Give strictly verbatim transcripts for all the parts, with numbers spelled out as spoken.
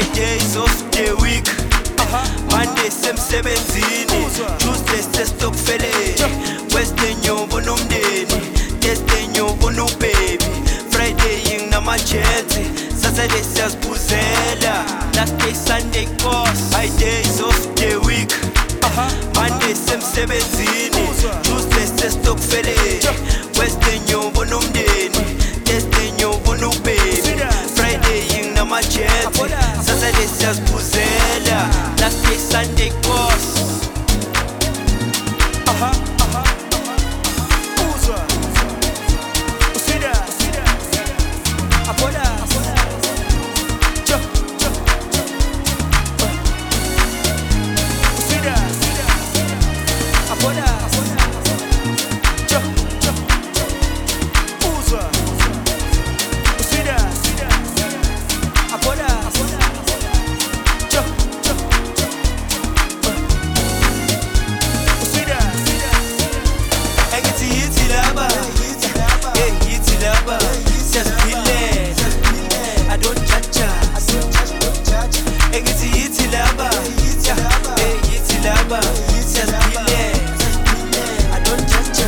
My days of the week, Monday semsebenzini, Tuesday sesitokfeleni, Wednesday ngiyobona umndeni, Thursday ngiyobona ubaby, Friday nginamajensi, Saturday siyazibuzela, last day Sunday course. My days of the week, Monday semsebenzini, Tuesday sesitokfeleni, Wednesday ngiyobona umndeni, Thursday ngiyobona ubaby, Friday nginamajensi, Saturday siyazibuzela, last day Sunday course. Aha, aha, uzwa, usida, apoda, cho, cho, usida, apoda, cho, cho, uzwa, usida, apoda, cho, cho, usida, engithi yithi laba, hey yithi laba, siyaziphilela, I don't judge, engithi yithi laba, hey yithi laba, siyaziphilela, I don't judge.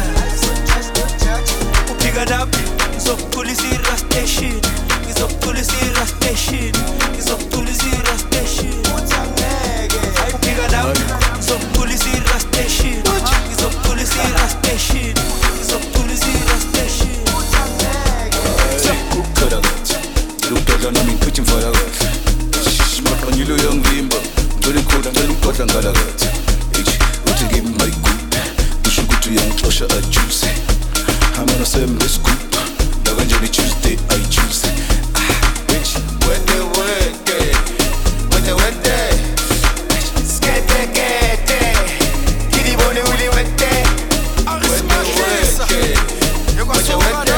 Uphika laphi ngizokukhulisa i-rustation, ngizokukhulisa i-rustation, ngizokukhulisa i-rustation. Uphika laphi ngizokukhulisa i-rustation, ngizokukhulisa i-rustation, ngizokukhulisa i-rustation. Ukukhala kathi ngilukudla nami ngiphithe imfala kahle maqanyilo yangivimba ngicela ikhona ngicela ukudla ngala kathi uthi give my good usho ukuthi uyangixosha ajuse hamana sembesigubha nakanjani Tuesday ayijuse bitch wete wete wete wete skete kete kilibone uli wete wete wete wete wete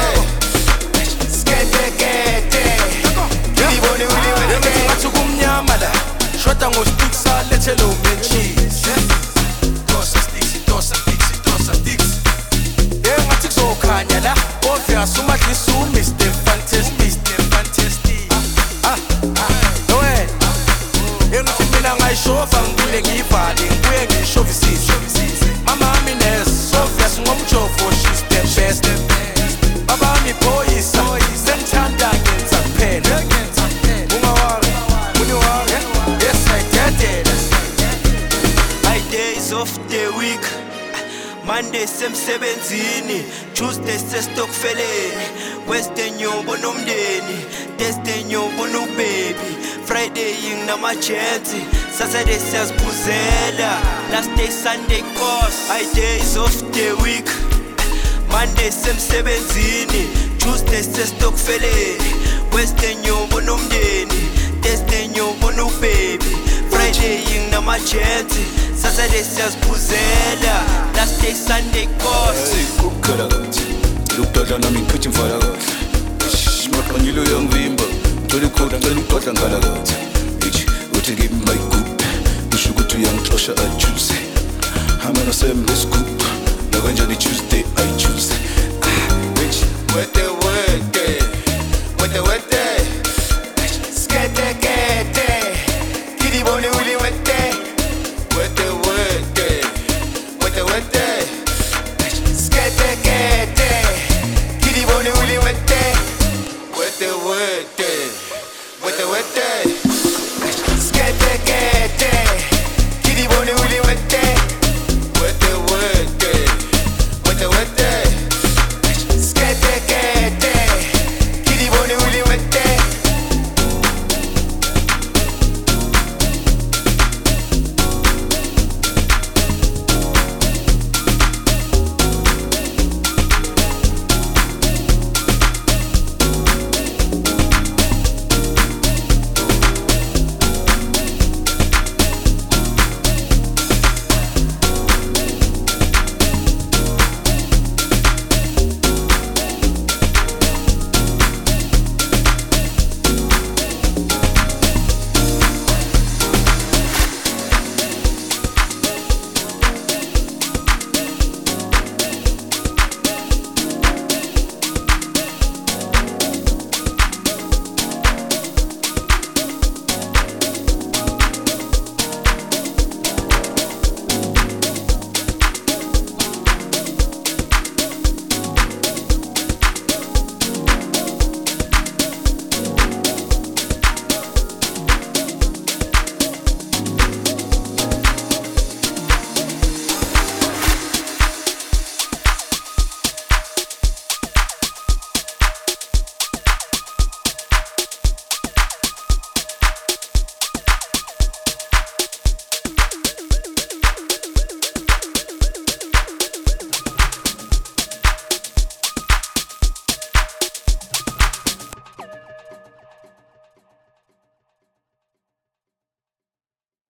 Shota ngostiksa lethelo menchis Dosa stiksi, dosa stiksi, dosa stiksi Engathi kuzokhanya la Obvious umadlisu Mister Fantastic, Mister Fantastic Ah, ah, no way Engathi mina ngayishova ngibule ngivale ngibuye ngishovisise Mama ami nes, obvious ngomjovo she's the best Baba ami boyisa, sengithanda ngenza kuphela Ungawari, uniwari My days of the week, Monday semsebenzini, Tuesday sesitokfeleni, Wednesday ngiyobona umndeni, Thursday ngiyobona ubaby, Friday nginamajensi, Saturday siyazibuzela, last day Sunday course. My days of the week, Monday semsebenzini, Tuesday sesitokfeleni, Wednesday ngiyobona umndeni, Thursday ngiyobona ubaby, Friday nginamajensi, Saturday siyazibuzela, last day Sunday course. ukukhala kathi ngilukudla nami ngiphithe imfala kahle maqanyilo yangivimba ngicela ikhona ngicela ukudla ngala kathi uthi give my good usho ukuthi uyangixosha ajuse hamana sembesigubha nakanjani Tuesday ayijuse bitch wete